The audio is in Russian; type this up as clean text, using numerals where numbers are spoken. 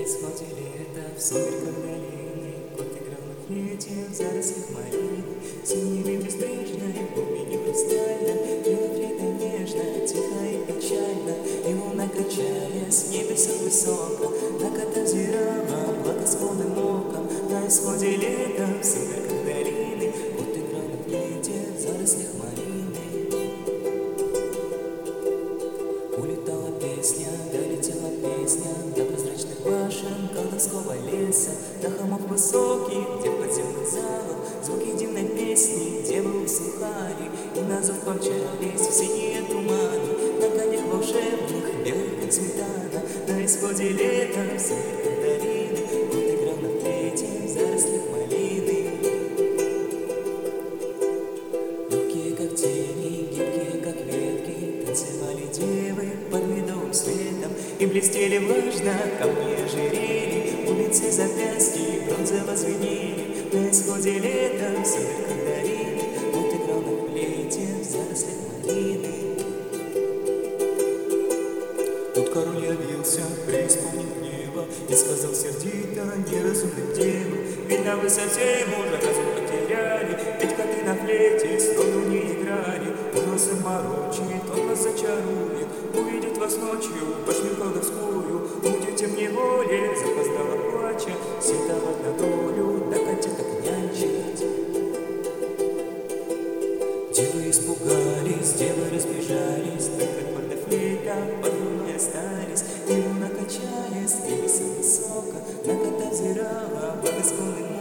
исходе лета, в сумерках долины, кот играл на флейте в зарослях малины. Синими безбрежной, в глубине хрустальном, пела флейта нежно, тихо и печально. И луна, качаясь в небесах высоко, на кота взирала благосклонным оком. На исходе лета, в сумерках долины, кот играл на флейте в зарослях малины. Улетала песня, долетела песня до прозрачных башен колдовского леса, до холмов высоких, где в подземных залах звуки дивной песни девы услыхали, и на зов помчались в синие туманы на конях волшебных, белых как сметана. На исходе лета в сумерках долины кот играл на флейте в зарослях малины. Легкие как тени, гибкие как ветки, танцевали девы под медовым светом, и блестели влажно камни ожерелья, улицы запястья бронзово звенели. На исходе лета в сумерках долины кот играл на флейте в зарослях малины. Тут король явился, преисполнив небо, и сказал сердито неразумным девам: видно, вы совсем уже разум потеряли, ведь коты на флейте струну не играли. Он вас обморочит, он вас зачарует, увидит вас ночью башню колдовскую. Будете в неволе, запоздало плача, сетовать на долю, да котята нянчить. Девы испугались, девы разбежались, только под флейта подругой остались. И луна, качаясь, небеса высоко, на кота взирала благосклонным